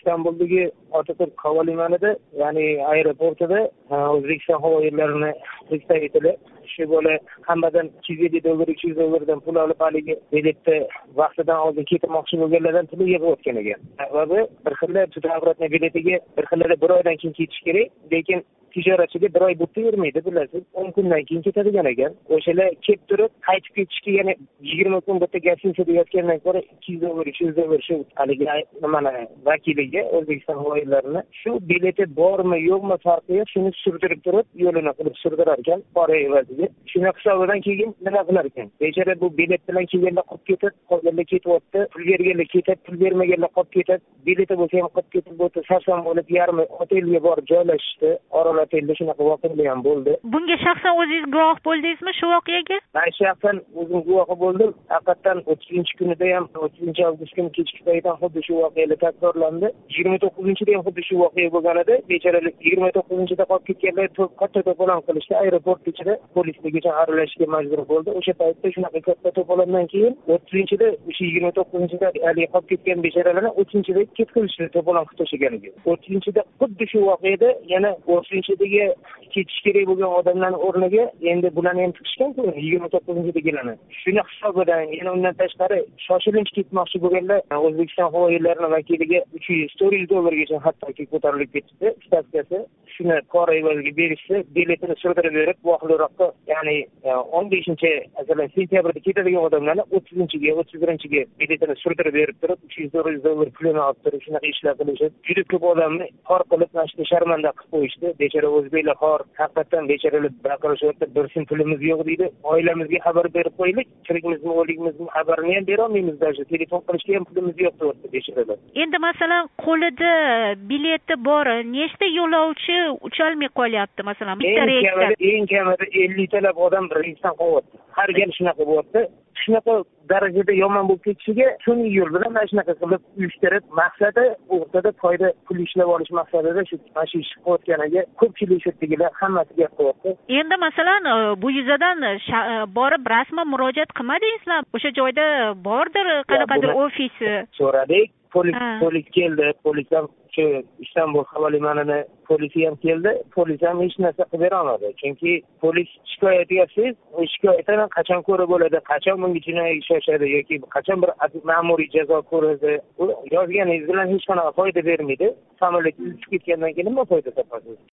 Istanbuldagi Otaturk havo limanida, ya'ni aeroportida O'zbekiston havo yo'llarini представители shu bola hammadan $250, $300 pul olib haligi biletni vaqtidan oldin ketmoqchi bo'lganlardan pul yig'ib o'tgan ekan. Va bu bir xilla tuzavratni biletiga bir xillada bir oydan keyin ketish kerak, lekin tijoratchiga bir oy bo'tib yurmaydi, bilasiz. 10 kundan keyin ketadigan ekan. O'shalar kelib turib, qaytib ketishga yana 20 kun bitta gостиницада yotgandan ko'ra $200, $300 shu haligi nimani vakiliga O'zbekiston havo yo'llarini shu bileti bormi, yo'qmi farqi yo'q, shuni surdirib turib, yo'lini qilib surdirar ekan, pora evaziga. Shuni hisobidan keyin nima qilar ekan? Bechora bu bilet bilan kelganlar qolib ketib, qolganlar ketyapti, pul berganlar ketib, pul bermaganlar qolib ketib, bileti bo'lsa ham qolib ketib, bo'lsa sarson bo'lib yarmi otelga borib joylashishdi. Otelda shunaqa voqealar ham bo'ldi. Bunga shaxsan o'zingiz guvoh bo'ldingizmi shu voqeaga? Men shaxsan o'zim guvoh bo'ldim. Haqiqatan 30-kunida ham 30-avgust kuni kechki paytdan xuddi shu voqealar takrorlandi. 29-da ham xuddi shu voqea bo'lgan edi. Bechoralar 29-da qolib ketganlar katta to'polon qilishdi. Aeroport ichida polislarga aralashishga majbur bo'ldi. O'sha paytda shunaqa katta to'polondan keyin 30-da o'sha 29-da hali qolib ketgan bechoralarni 30-da ketkizishdi to'polon qilib tashlaganiga. 30-da xuddi shu voqeada yana 30-dagi ketish kerak bo'lgan odamlarning o'rniga endi bularni ham chiqishgan-ku 29-dagilarni. Shuni hisobidan yana undan tashqari shoshilinch ketmoqchi bo'lganlar O'zbekiston havo yo'llarini vakiliga $300-400 hattoki ko'tarilib ketdi stavkasi. Shuni pora evaziga berishdi, biletini surdirib berib, vohliroqqa, ya'ni 15 sentyabrda ketadigan odamlarni 30-ga, 31-ga biletini surdirib berib turib, $300-400 pulini olib turib, shunaqa ishlar qilishdi. Juda ko'p odamni xor qilib, mana sharmanda qilib qo'yishdi. Bechora o'zbeklar xor, haqiqatan bechoralar baqirishyapti, bir sen pulimiz yo'q deydi. Oilamizga xabar berib qo'yaylik, tirikmizmi, o'likmizmi xabarini ham bera olmaymiz, даже telefon qilishga ham pulimiz yo'q deyapti bechoralar. Endi masalan, qo'lida bileti bor, nechta yo'lovchi ucholmay qolyapti, masalan, bitta reysda? Eng kamida 50 talab odam reysdan qolyapti. Har gal shunaqa bo'lyapti. Shunaqa darajada yomon bo'lib ketishiga sun'iy yo'l bilan mana shunaqa qilib uyushtirib, maqsadi o'rtada foyda pul ishlab olish maqsadida shu ish qilayotganiga ko'pchilik shularga hammasi gap qilyapti. Endi masalan, bu yuzadan borib rasman murojaat qilmadingizlar? O'sha joyda bordir qanaqadir ofisi? So'radik, polis keldi, polis ham shu Istanbul havo limanini polisi ham keldi, polis ham hech narsa qilib bera olmadi. Chunki polis shikoyat qilasiz, o shikoyatni qachon ko'rib bo'ladi, qachon bunga jinoiy ish ochadi yoki qachon bir ma'muriy jazo ko'radi, yozganingiz bilan hech qanaqa foyda bermaydi. Samolyot uchib ketgandan keyin nima foyda topasiz?